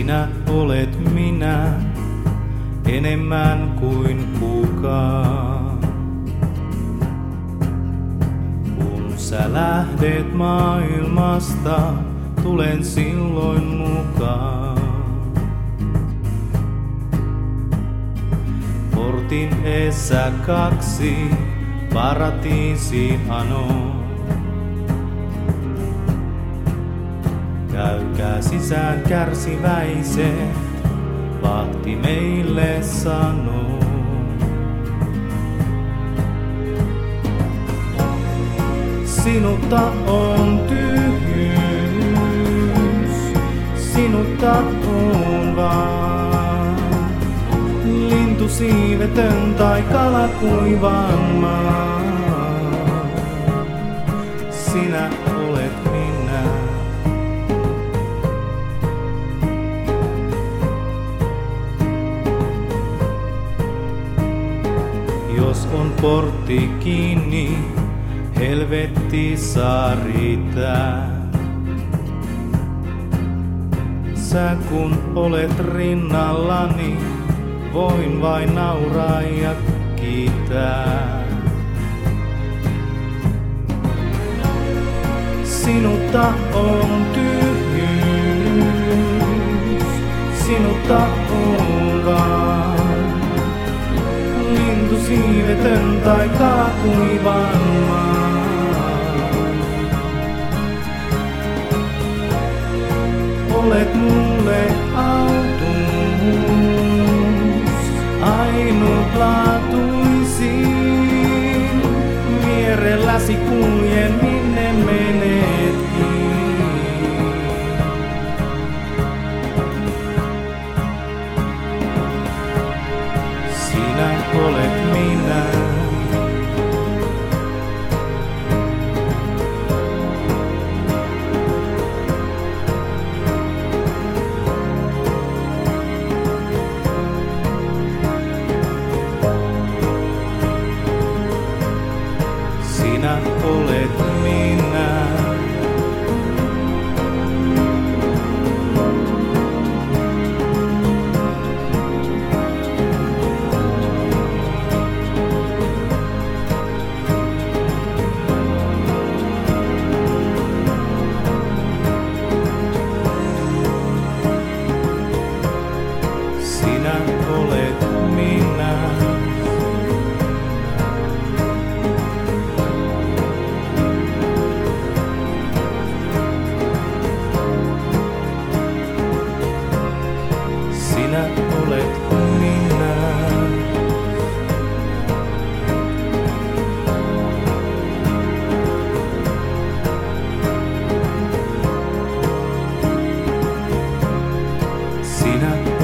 Sinä olet minä, enemmän kuin kukaan. Kun sä lähdet maailmasta, tulen silloin mukaan. Portin eessä 2, paratiisiin anoo. Käykää sisään kärsiväiset, vahti meille sanoo. Sinutta on tyhjyys, sinutta on vaan. Lintu siivetön tai kala kuivan maa. Sinä olet minä. Jos on portti kiinni, helvetti saa riittää. Sä kun olet rinnallani, voin vain nauraa ja kiittää. Sinutta on tyhjyys, sinutta on vaan. Lintu siivetön tai kala kuivan maa. Olet mulle autuus, ainutlaatuisin. Vierelläsi kuljen, minne menetkin. Sinä olet minä. Sinä olet minä. Sinä olet minä. Sinä olet minä. Sinä